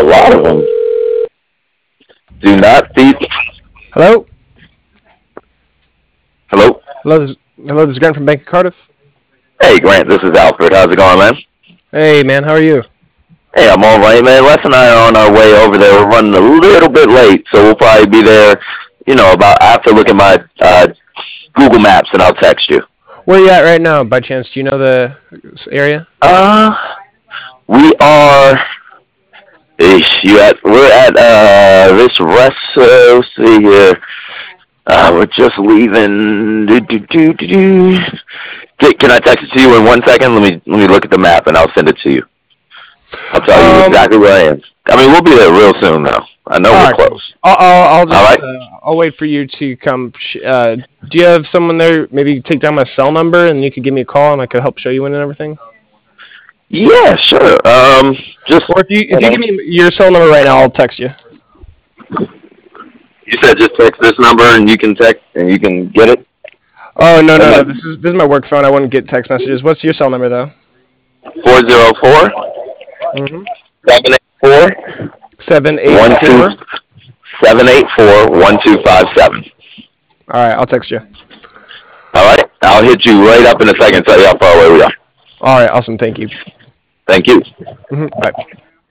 A lot of them. Do not feed. Hello? Hello? Hello, this is Grant from Bank of Cardiff. Hey, Grant, this is Alfred. How's it going, man? Hey, man, how are you? Hey, I'm all right, man. Les and I are on our way over there. We're running a little bit late, so we'll probably be there, about after looking at my Google Maps, and I'll text you. Where are you at right now, by chance? Do you know the area? Uh, we are. We're at this rest. Let's see here. We're just leaving. Can I text it to you in 1 second? Let me look at the map and I'll send it to you. I'll tell you Um, exactly where I am. I mean, we'll be there real soon, though. I know all we're right, cool. close. I'll All just right. I'll wait for you to come. Do you have someone there? Maybe take down my cell number and you could give me a call and I could help show you in and everything. Yeah, sure. Just Or if you hold give on. me your cell number right now, I'll text you. You said just text this number and you can text and you can get it. Oh no That no no! might This is my work phone. I wouldn't get text messages. What's your cell number though? 404 Mm-hmm. 784 Seven eight 12 four. 784 1257. All right, I'll text you. All right. I'll hit you right up in a second. Tell you how far away we are. All right, awesome. Thank you. Thank you. Bye.